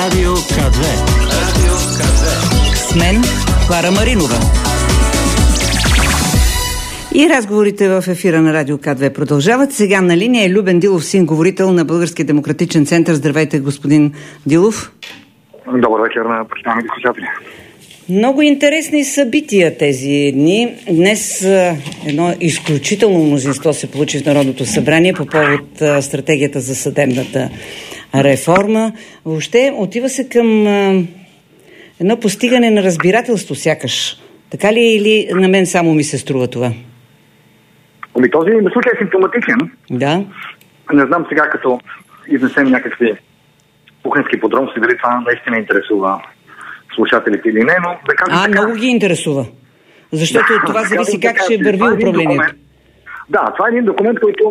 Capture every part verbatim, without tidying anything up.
Радио К две. Радио К две. С мен Клара Маринова. И разговорите в ефира на Радио К две продължават. Сега на линия е Любен Дилов, син говорител на Българския демократичен център. Здравейте, господин Дилов. Добър вечер на почитаемите слушатели. Много интересни събития тези дни. Днес едно изключително мнозинство се получи в Народното събрание по повод стратегията за съдебната реформа. Въобще отива се към едно постигане на разбирателство сякаш. Така ли или на мен само ми се струва това? Ами този случай е симптоматичен. Да. Не знам сега, като изнесем някакви кухненски подробности, дали това наистина интересува слушателите или не, но да кажем А, така... много ги интересува. Защото да, от това да зависи кажем, как ще върви е управлението. Документ, да, това е един документ, който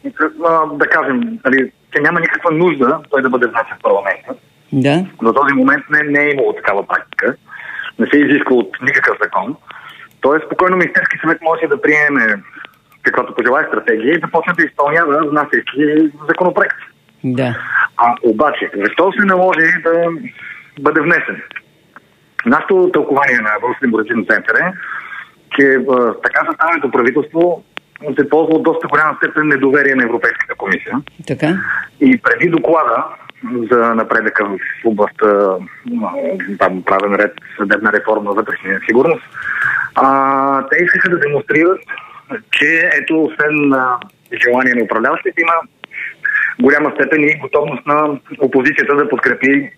да кажем, нали, че няма никаква нужда той да бъде внесен в парламента. Да. До този момент не, не е имало такава практика. Не се изисква от никакъв закон. Тоест, спокойно Министерски съвет може да приеме каквато пожелае стратегия и да почне да изпълнява внасяйки законопроект. Да. А обаче, защо се наложи да бъде внесен? Нашето тълкование на Българския демократичен център е, че а, така съставеното правителство се ползва от доста голяма степен недоверие на Европейската комисия. Така. И преди доклада за напредъка в областта там, правен ред, съдебна реформа, вътрешна сигурност, а, те искаха да демонстрират, че ето, освен а, желание на управляващите, има голяма степен и готовност на опозицията да подкрепи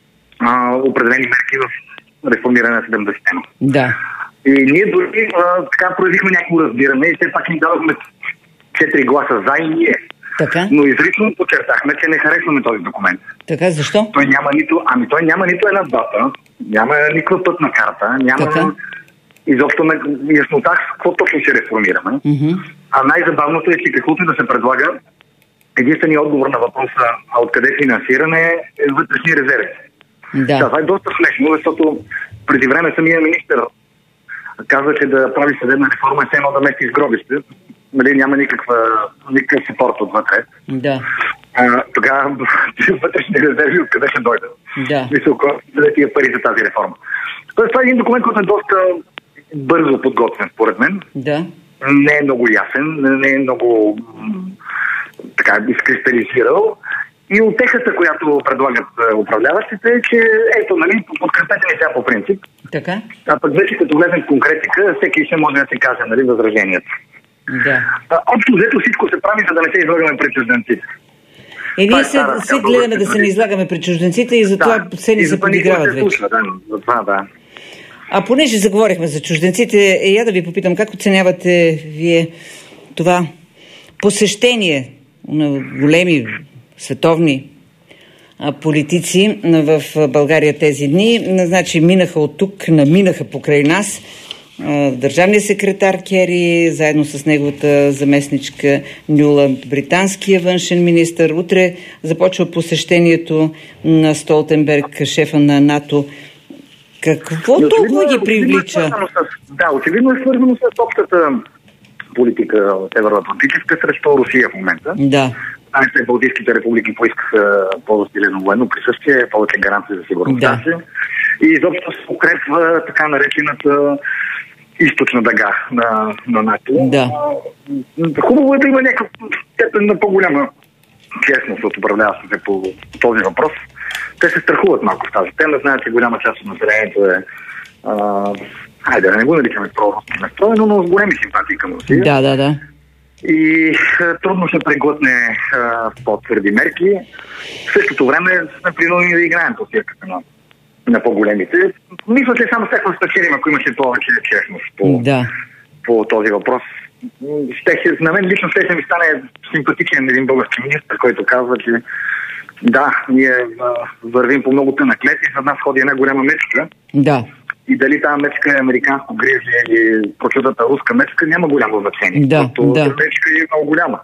а, определени мерки в реформиране на съдебната система. Да. И ние дори а, така проявихме някакво разбиране и все пак им дадохме четири гласа за и ние. Така. Но изрично подчертахме, че не харесваме този документ. Така, защо? Той няма нито, ами той няма нито една дата, няма никаква пътна карта, няма така. изобщо яснота какво точно ще реформираме. Mm-hmm. А най-забавното е, че каквото и да се предлага, единственият отговор на въпроса, а откъде финансиране е вътрешни резерви. Да. Да, това е доста смешно, защото преди време самия министър каза, че да прави съдебна реформа е все едно да мести с гробище. Нали, няма никаква, никакъв съпорт отвътре. Да. А, тогава вътрешни резерви откъде ще дойдат? Да. Мисля, къде тия пари за тази реформа. Тоест, това е един документ, който е доста бързо подготвен, според мен. Да. Не е много ясен, не е много така изкристализирал. И утехата, която предлагат управляващите, е, че ето, нали, подкрепете ни сега по принцип. Така. А пък вече като влезем в конкретика, всеки ще може да се каже, нали, възражението. Да. А, общо взето всичко се прави, за да не се излагаме пред чужденците. Е, ние се, се гледаме да се не излагаме пред чужденците и затова да. се ни се подиграват вече. Слуша, да, затова, да. А понеже заговорихме за чужденците, е, я да ви попитам, как оценявате вие това посещение на големи световни политици в България тези дни? Значи минаха от тук, наминаха покрай нас държавния секретар Кери, заедно с неговата заместничка Нюланд, британския външен министър. Утре започва посещението на Столтенберг, шефа на НАТО. Какво но, толкова ги привлича? Е с, да, очевидно е свързано с общата политика от евроатлантическа срещу Русия в момента. Да. Знаете, Балтийските републики поискаха по-засилено военно присъствие, повече гаранции за сигурността си. Да. И изобщо се укрепва така наречената източна дъга на, на НАТО. Да. Хубаво е да има някакъв степен на по-голяма честност от управляващите по този въпрос. Те се страхуват малко в тази тема. Знаят, че голяма част от населението е а, хайде, да не го наричаме проруски настроено, но с големи симпатии към Русия. Да, да, да. И а, трудно ще преглътне а, по-твърди мерки. В същото време сме принудени да играем по цирката на, на по-големите. Мисля, че само всяко спечелим, ако имаше повече честност по, да. по този въпрос. Ще, на мен лично ще ми стане симпатичен един български министр, който казва, че да, ние а, вървим по много тънък лед и зад нас ходи една голяма мечка. Да. И дали тази мечка е американско гризли или прочутата руска мечка, няма голямо значение. Да, защото да. мечка е много голяма.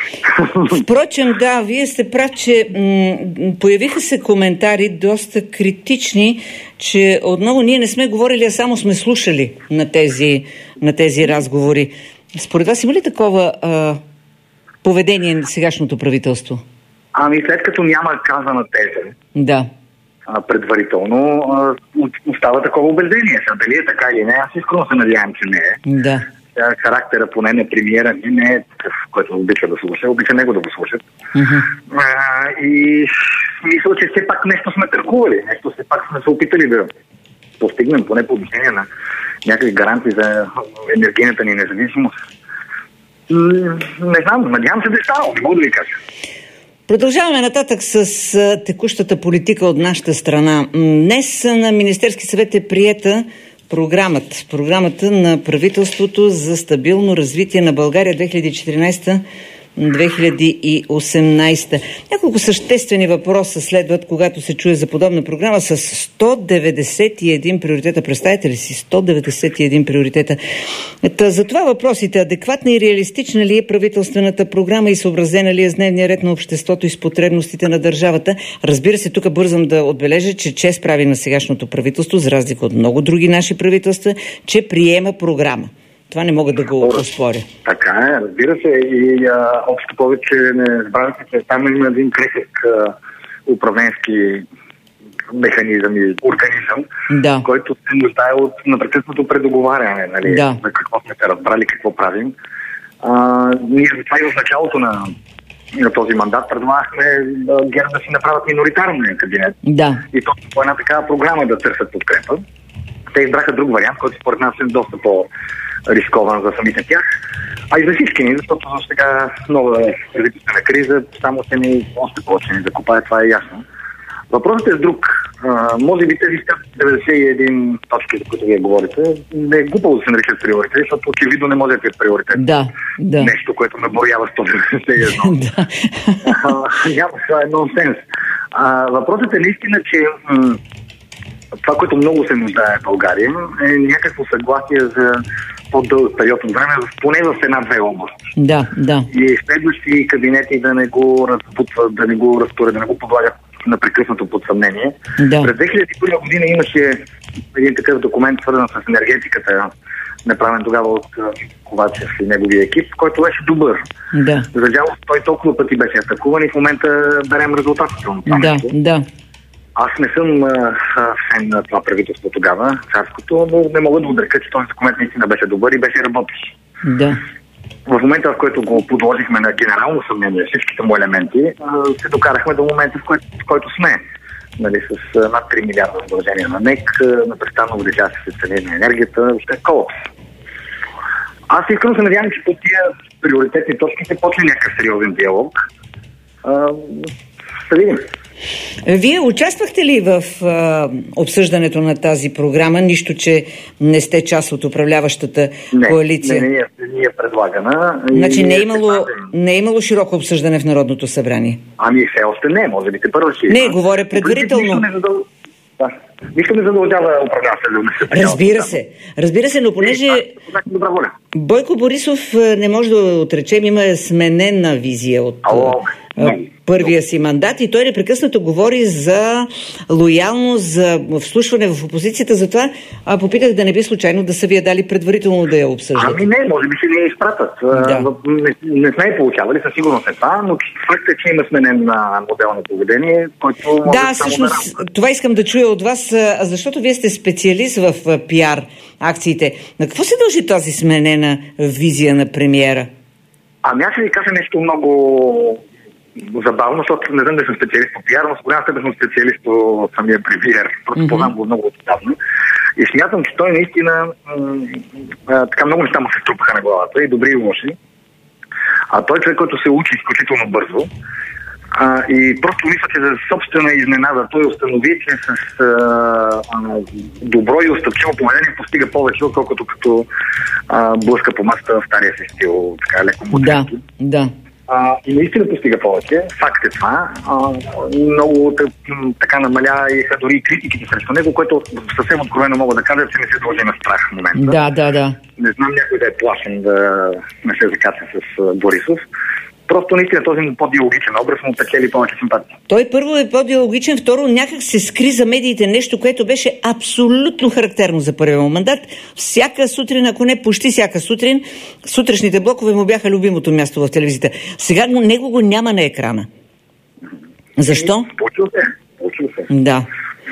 Впрочем, да, вие сте прав, че м- появиха се коментари доста критични, че отново ние не сме говорили, а само сме слушали на тези, на тези разговори. Според вас има ли такова а, поведение на сегашното правителство? Ами след като няма казана теза, да. а, предварително, а, остава такова убеждение. Сега, дали е така или не, аз искрено се надявам, че не е. Да. Сега, характера поне на премиера ни не е такъв, който обича да слуша, обича него да го слушат. Uh-huh. А, и мисля, че все пак нещо сме търкували, нещо все пак сме се опитали да постигнем, поне по отношение на някакви гаранции за енергийната ни независимост. Не знам, надявам се да е станало, не мога да ви кажа. Продължаваме нататък с текущата политика от нашата страна. Днес на Министерски съвет е приета програмата, програмата на правителството за стабилно развитие на България две хиляди и четиринадесета - две хиляди и осемнадесета. Няколко съществени въпроса следват, когато се чуе за подобна програма с сто деветдесет и един приоритета. Представете ли си? сто деветдесет и един приоритета. Ето, за това въпросите: адекватна и реалистична ли е правителствената програма и съобразена ли е с дневния ред на обществото и с потребностите на държавата? Разбира се, тук бързам да отбележа, че чест прави на сегашното правителство, за разлика от много други наши правителства, че приема програма. Това не мога да го оспоря. Така е, разбира се. И а, общо повече не забравяйте, че там има един крехък а, управленски механизъм и организъм, да, който се нуждае от непрекъснато предоговаряне, нали, да, за какво сме се разбрали, какво правим. А, ние затова и в началото на, на този мандат предлагахме ГЕРБ да си направят миноритарен кабинет. Да. И точно по една такава програма да търсят подкрепа. Те избраха друг вариант, който според нас е доста по-рискован за самите тях, а и за всички ни, защото за сега нова правителствена криза само ще ни още повече ни закопае, това е ясно. Въпросът е с друг. А, може би тези деветдесет и един точки, за които вие говорите, не е глупаво да се наричат приоритети, защото очевидно не може да е приоритет. Да, да. Нещо, което наброява сто деветдесет и едно. Да. Няма, това е нонсенс. А, въпросът е наистина, че м- това, което много се нуждае в България, е някакво съгласие за по-дълъг период от време, поне в една-две области. Да, да. И следващи кабинети да не го разпутват, да не го разтурят, да не го подлагат напрекъснато под съмнение. Да. През две хиляди и първа година имаше един такъв документ, свързан с енергетиката, направен тогава от Ковачев и неговия екип, който беше добър. Да. За жалост, той толкова пъти беше атакуван и в момента берем резултатите от това. Да, да. Аз не съм а, фен на това правителство тогава, царското, но не мога да отрека, че този документ наистина беше добър и беше работещ. Да. В момента, в който го подложихме на генерално съмнение, всичките му елементи, се докарахме до момента, в който, в който сме. Нали, с над три милиарда задължения на НЕК, непрестанно увеличаващи се цени на енергията, въобще е колапс. Аз искрено се надявам, че по тия приоритетни точки се почне някакъв сериозен диалог. Ще видим. Вие участвахте ли в а, обсъждането на тази програма, нищо, че не сте част от управляващата не, коалиция? Не, не, не е предлагана. Значи не е, имало, не е имало широко обсъждане в Народното събрание? Ами все още не, може би те първо ще... Не, говоря предварително. Да. Нищо не задължава управляваща. Разбира се. Разбира се, но понеже Бойко Борисов, не може да отречем, има сменена визия от Ало, първия си мандат и той непрекъснато говори за лоялност, за вслушване в опозицията. Затова а, попитах да не би случайно да са вие дали предварително да я обсъждате. Ами не, може би ще ни я изпратят. Да. Не, не сме я получавали, със сигурност е това, но факт е, че има сменен модел на поведение, който може да, всъщност, да това искам да чуя от вас, защото вие сте специалист в пиар акциите. На какво се дължи тази сменена визия на премиера? Ами аз ще ви кажа нещо много забавно, защото не знам да съм специалист по пиар, но с голяма степен съм специалист по самия премиер. Просто mm-hmm. познам го много отдавна. И смятам, че той наистина м- м- така много неща му се струпаха на главата, и добри и лоши. А той човек, който се учи изключително бързо. А, и просто мисля, че за собствена изненада той установи, че с а, а, добро и устъпчиво поведение постига повече, отколкото като а, блъска по масата в стария си стил, така леко мудренки. Да, да. А, и наистина постига повече. Факт е това. А, много така намаля и са дори и критиките срещу него, което съвсем откровено мога да кажа, че не се дължи на страх в момента. Да, да, да. Не знам някой да е плашен да не се закача с Борисов. Просто наистина този му по-диалогичен образ му печели повече симпатия. Той първо е по-диалогичен, второ някак се скри за медиите нещо, което беше абсолютно характерно за първия му мандат. Всяка сутрин, ако не почти всяка сутрин, сутрешните блокове му бяха любимото място в телевизията. Сега него го няма на екрана. Защо? Получил се. Получил се. Да.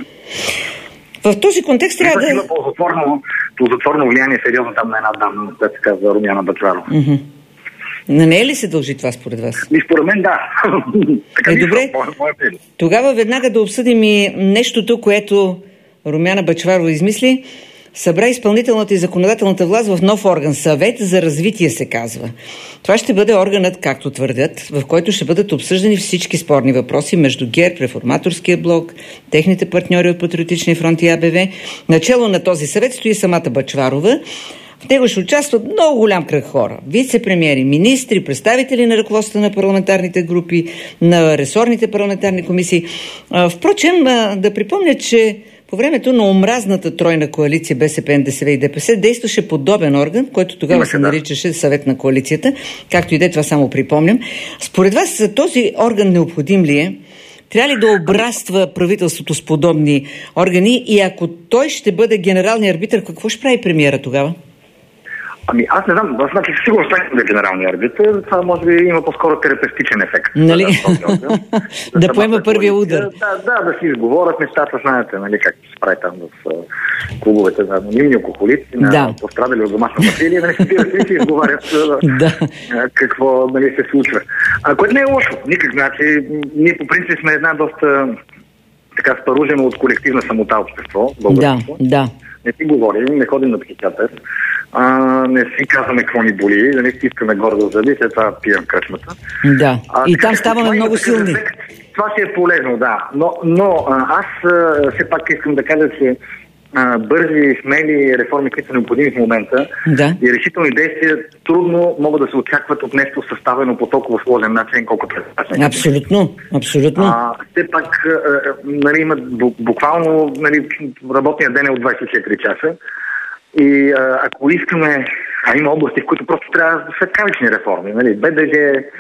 В този контекст трябва да... Има ползотворно, ползотворно влияние сериозно там на една дама, която се казва Румяна Бъчварова. Mm-hmm. На нея ли се дължи това според вас? И според мен да. Така е, добре, тогава веднага да обсъдим и нещото, което Румяна Бъчварова измисли. Събра изпълнителната и законодателната власт в нов орган. Съвет за развитие се казва. Това ще бъде органът, както твърдят, в който ще бъдат обсъждани всички спорни въпроси между ГЕРБ, Реформаторския блок, техните партньори от Патриотичния фронт и А Б В. Начело на този съвет стои самата Бъчварова. В него ще участват много голям кръг хора. Вице-премиери, министри, представители на ръководството на парламентарните групи, на ресорните парламентарни комисии. Впрочем, да припомня, че по времето на омразната тройна коалиция Б С П, Н Д С В и Д П С действаше подобен орган, който тогава Имаше, се наричаше Съвет на коалицията. Както и де, това само припомням. Според вас този орган необходим ли е? Трябва ли да обраства правителството с подобни органи? И ако той ще бъде генералният арбитър, какво ще прави премиера тогава? Ами аз не знам, значи сигурно стане да генералния арбитър, това може би има по-скоро терапевтичен ефект. Нали? Да, да поема първия удар. Да, да, да си изговорят нещата, знаете, нали, как се прави там в uh, клубовете на анонимни алкохолици, на да. Пострадали от домашно насилие, нали, си изговарят да. какво нали, се случва. А което не е лошо, никак, значи, ние по принцип сме една доста така спаружено от колективна самота общество. Да, да. Не си говорим, не ходим на психиатър, а, не си казваме какво ни боли, да не си искаме гордо зъби, след това пием кръчмата. Да, а, и така, там ставаме много силни. Ефект, това си е полезно, да. Но, но аз а, все пак искам да кажа, че а, бързи, смели реформи, които са необходими в момента да. и решителни действия трудно могат да се очакват от нещо съставено по толкова сложен начин, колкото е. Абсолютно, абсолютно. А, все пак а, нали, имат буквално нали, работния ден е от двайсет и четири часа. И а, ако искаме, а има области, в които просто трябва да са кавични реформи, нали, Б Д Ж,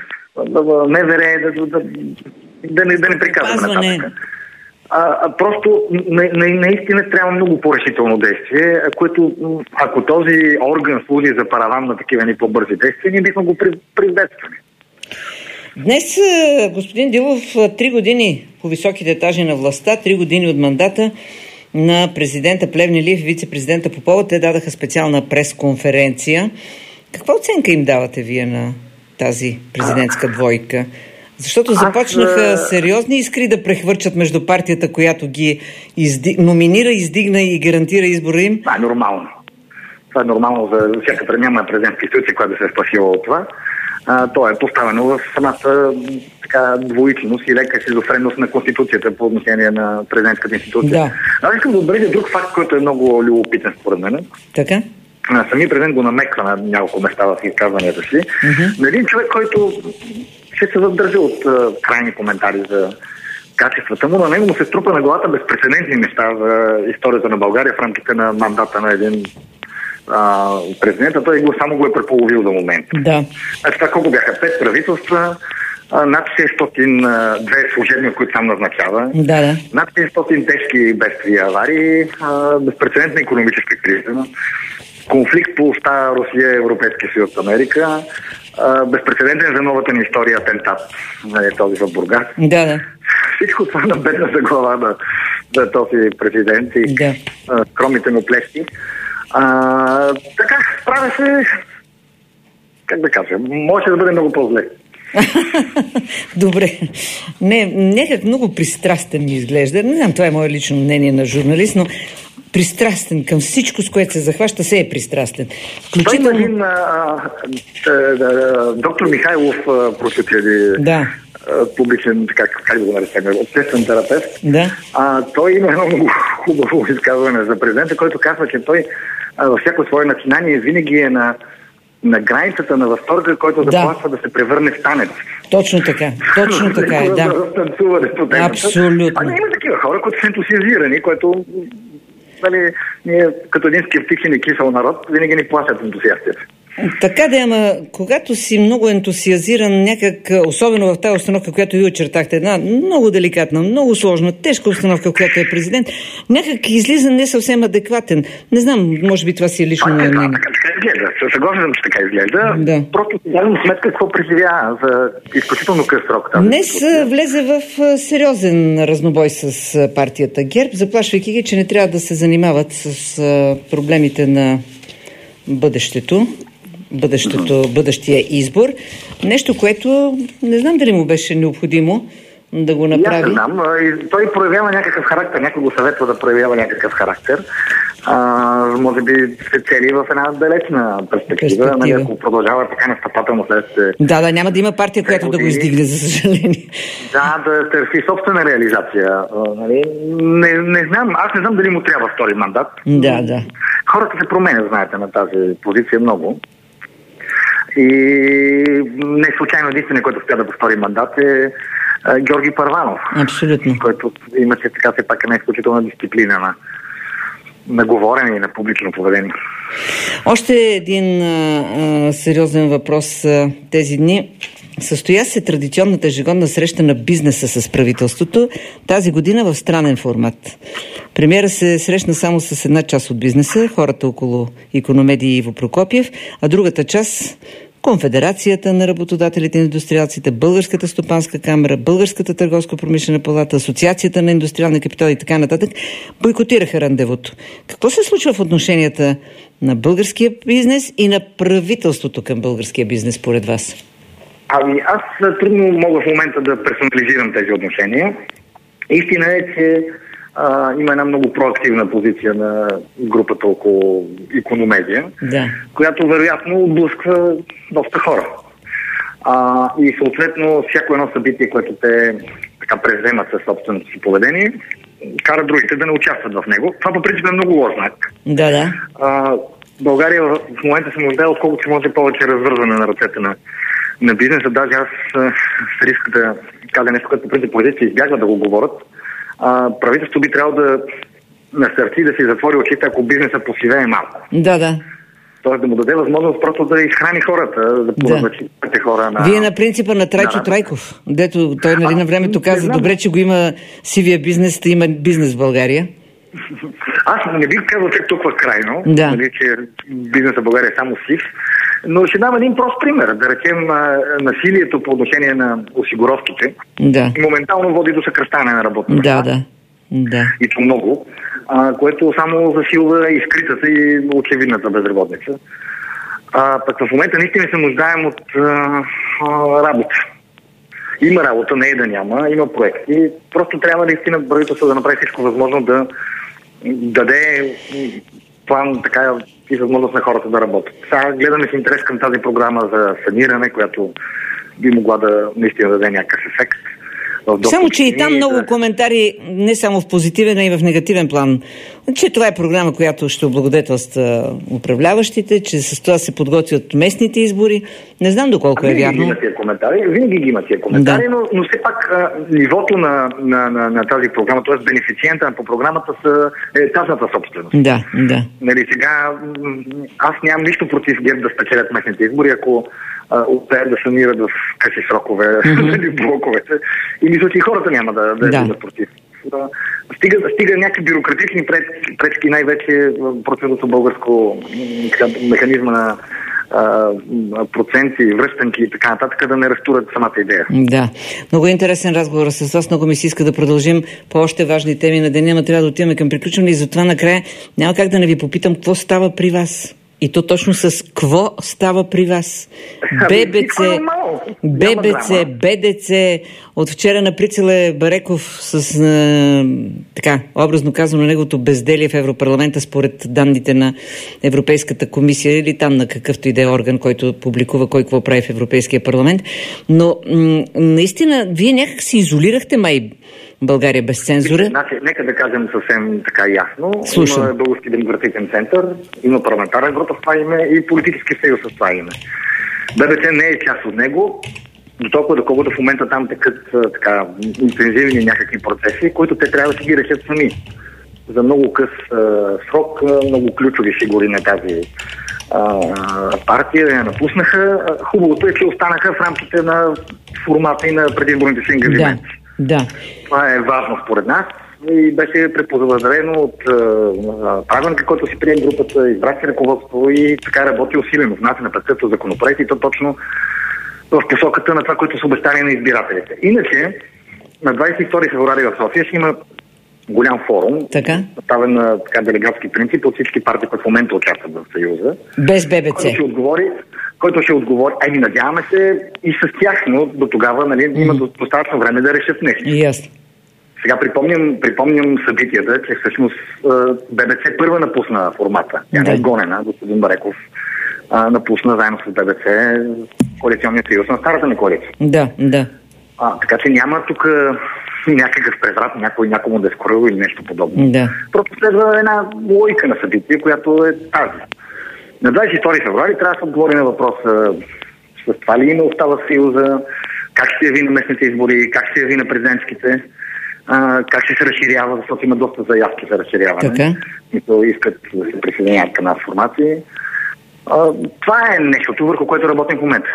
М В Р, да, да, да, да, не, да не приказваме нататък. А, а просто на, на, наистина трябва много по-решително действие, което ако този орган служи за параван на такива ни по-бързи действия, ние бихме го приветствали. Днес, господин Дилов, три години по високите етажи на властта, три години от мандата на президента Плевнелиев и вице-президента Попова, те дадаха специална пресконференция. Каква оценка им давате вие на тази президентска двойка? Защото започнаха Аз... сериозни искри да прехвърчат между партията, която ги изди... номинира, издигна и гарантира избора им. Това е нормално. Това е нормално за всяка премяна президентска институция, която да се е спасила от това. А, то е поставено в самата така, двоичност и лека шизофренност на Конституцията по отношение на президентската институция. Да. Аз искам да отбележа друг факт, който е много любопитен според мен. Така? Самият президент го намеква на няколко места в изказванията си. Mm-hmm. На един човек, който ще се въздържа от uh, крайни коментари за качествата му, на него му се струпа на главата безпрецедентни неща за историята на България в рамките на мандата на един uh, президент, а той го, само го е преполовил до момента. Да. Значи това колко бяха? Пет правителства, uh, над шестстотин uh, две служебни, които сам назначава, да, да. над шестстотин тежки бедствия и аварии, uh, безпрецедентна икономическа криза, конфликт по оста Русия, Европейския съюз от Америка, Uh, безпрецедентен за новата ни история атентат, нали, този в Бургас. Да, да. Всичко това набедна за глава на, на този президент и да. uh, скромните му плещи. Uh, така, справя се, как да кажа, може да бъде много по-зле. Добре. Не, някак много пристрастен ми изглежда. Не знам, това е мое лично мнение на журналист, но пристрастен към всичко, с което се захваща, се е пристрастен. Включително... Той един а, а, а, доктор Михайлов просветли да. публичен, така, как да го наречем, обществен терапевт. Да. А, той има едно много хубаво изказване за президента, който казва, че той а, във всяко свое начинание винаги е на на границата на възторга, който започва да. да се превърне в танец. Точно така. Точно така е, да. Абсолютно. А не има такива хора, които са ентусиазирани, което нали, ние като един скептичен и кисел народ винаги ни плашат ентусиастите. Така да, ама когато си много ентусиазиран, някак, особено в тази установка, която ви очертахте, една много деликатна, много сложна, тежка установка, която е президент, някак излиза не съвсем адекватен. Не знам, може би това си е лично мнение. Така, така, така изглежда. Съгласен съм, че така изглежда. Да. Просто си давам сметка какво преживя за изключително къс срок. Днес влезе в сериозен разнобой с партията ГЕРБ, заплашвайки ги, че не трябва да се занимават с проблемите на бъдещето. Бъдещето, бъдещия избор. Нещо, което не знам дали му беше необходимо да го направи. Я не знам. Той проявява някакъв характер. Някой го съветва да проявява някакъв характер. А, може би се цели в една далечна перспектива. перспектива. Нали, ако продължава така настъпателно след... Да, да, няма да има партия, която да го издигне, за съжаление. Да, да търси собствена реализация. Нали. Не, не знам. Аз не знам дали му трябва втори мандат. Да, да. Хората се променят, знаете, на тази позиция много. И не случайно единствено, който успя да повтори мандат е а, Георги Първанов. Абсолютно. Който имаше така все пак една изключителна дисциплина на, на говорене и на публично поведение. Още един а, а, сериозен въпрос а, тези дни. Състоя се традиционната ежегодна среща на бизнеса с правителството тази година в странен формат. Премиера се срещна само с една част от бизнеса, хората около Икономедии Иво Прокопиев, а другата част Конфедерацията на работодателите и индустриалците, Българската стопанска камера, Българската търговско-промишлена палата, Асоциацията на индустриалния капитал и така нататък бойкотираха рандевото. Какво се случва в отношенията на българския бизнес и на правителството към българския бизнес, според вас? Ами аз трудно мога в момента да персонализирам тези отношения. Истина е, че а, има една много проактивна позиция на групата около Икономедия, да. Която вероятно отблъсква доста хора. А, и съответно всяко едно събитие, което те така преземат със собственото си поведение, кара другите да не участват в него. Това по принцип е много лош знак. Да, да. А, България в момента се нуждае от колкото се може повече развързване на ръцете на на бизнеса. Даже аз с риск да кажа нещо, което по принцип политиците избягват да го говорят. А, правителството би трябвало да насърчи да си затвори очите, ако бизнеса посивее малко. Да, да. Тоест да му даде възможност просто да изхрани хората, да поназначи да. хора на... Вие на принципа на Трайчо да, Трайков, дето той нали на времето каза, добре, че го има сивия бизнес, да има бизнес в България. Аз не бих казал, че толкова крайно, да. нали, че бизнесът в България е само сив, но ще дам един прост пример. Да речем, насилието по отношение на осигуровките да. моментално води до съкращаване на работната да, да. да. И то много, а, което само засилва и скритата и очевидната безработица. А, пък в момента наистина се нуждаем от а, а, работа. Има работа, не е да няма, има проекти. Просто трябва наистина правителството да направи всичко възможно да даде план така и възможност на хората да работят. Сега гледаме с интерес към тази програма за саниране, която би могла да наистина даде някакъв ефект. Само, че и там много коментари, не само в позитивен, а и в негативен план, че това е програма, която ще облагодетелства управляващите, че с това се подготвят местните избори. Не знам доколко е вярно. Винаги ги има тия коментари, винаги ги има тия коментари, да. но, но все пак а, нивото на, на, на, на тази програма, т.е. бенефициента по програмата са е частната собственост. Да, да. Нали, сега аз нямам нищо против ГЕРБ да спечелят местните избори, ако успеят да санират в къси срокове, mm-hmm. блоковете. И мисля, че и хората няма да, да, да. бъдат против. Стига, стига някакви бюрократични пречки, пречки най-вече процедурното българско механизма на а, проценти, връщанки и така нататък, да не разтурят самата идея. Да. Много интересен разговор с вас. Много ми се иска да продължим по още важни теми на деня, но трябва да отиваме към приключване и затова накрая няма как да не ви попитам какво става при вас. И то точно с какво става при вас? ББЦ, ББЦ, БДЦ, от вчера на Прицеле Бареков с, е, така, образно казано, неговото безделие в Европарламента според данните на Европейската комисия или там на какъвто и да е орган, който публикува кой какво прави в Европейския парламент. Но м- наистина, вие някак се изолирахте май България без цензура. Значи, нека да кажем съвсем така ясно. Слушам. Има Български демократичен център, има парламентарен група в това име и политически съюз с това име. ББЦ не е част от него, до толкова доколкото в момента там текат така интензивни някакви процеси, които те трябва да си ги решат сами. За много къс а, срок, много ключови фигури на тази а, партия, я напуснаха. Хубавото е, че останаха в рамките на формата и на предизборните си ангажименти. Да, да. Това е важно според нас и беше препозавързано от правилника, който си прие групата, избра си ръководство и така работи усилено. Внася на председател законопроект и то точно в посоката на това, което са обещали на избирателите. Иначе, на двадесет и втори февруари в София ще има голям форум, поставен на така делегатски принцип от всички партии, които в момента участват в Съюза. Без ББЦ. Който ще отговори, който ще отговори, ами надяваме се и с тях, но до тогава, нали, mm-hmm. има достатъчно време да решат нещо. Yes. Сега припомням, припомням събитията, че всъщност ББЦ първа напусна формата. Тя не е гонена, господин Бареков а, напусна заедно с ББЦ коалиционния съюз на старата ни коалиция. Да, да. А, така че няма тук някакъв преврат, някой някому да е скорил или нещо подобно. Да. Просто следва една логика на събитие, която е тази. На двадесет и втори февруари трябва да се отговори на въпроса с това ли има остава Съюза, как ще яви на местните избори, как ще яви на президентските, а, как ще се разширява, защото има доста заявки за разширяване, които искат да се присъединяват към нас формации. А, това е нещото, върху което работим в момента.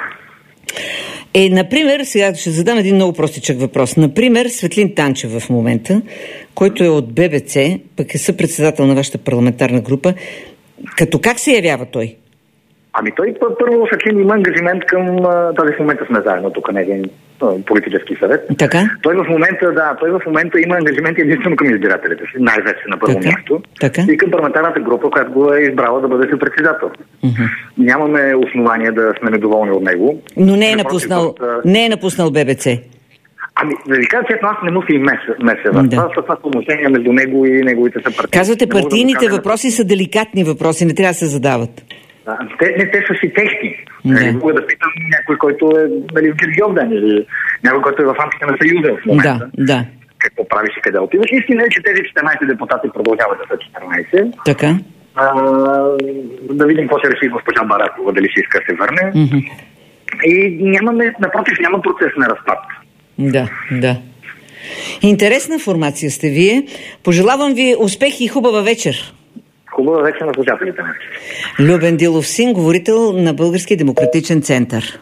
Е, например, сега ще задам един много простичък въпрос. Например, Светлин Танчев в момента, който е от ББЦ, пък е съпредседател на вашата парламентарна група, като как се явява той? Ами той първо Светлин има ангажимент към тази в момента сме заедно, тук не е един политически съвет. Така? Той в момента, да, той в момента има ангажимент единствено към избирателите си, най-вече на първо така? място. Така? И към парламентарната група, която го е избрала да бъде съпредседател. Uh-huh. Нямаме основания да сме недоволни от него. Но не е напуснал, от, не е напуснал ББЦ. Ами, да ви кажа честно, аз не му се и меса, меса в това, това са отношения между него и неговите съпартийци. Казвате, партийните да въпроси на... са деликатни въпроси, не трябва да се задават. Те, не, те са си техни. Не. Мога да питам някой, който е нали, в Гергьовден или някой, който е в рамките на Съюза в момента. Да, да. Какво правиш и къде отиваш? Истина е, че тези четиринадесет депутати продължават да са четиринадесет. Така. А, да видим какво ще реши госпожа Баракова, дали ще иска да се върне. Mm-hmm. И нямаме, напротив, няма процес на разпад. Да, да. Интересна формация сте вие. Пожелавам ви успех и хубава вечер. Хубава вечер на слушателите. Любен Дилов Син, говорител на Българския демократичен център.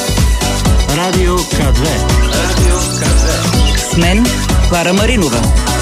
Радио К две. Радио К две. С мен Клара Маринова.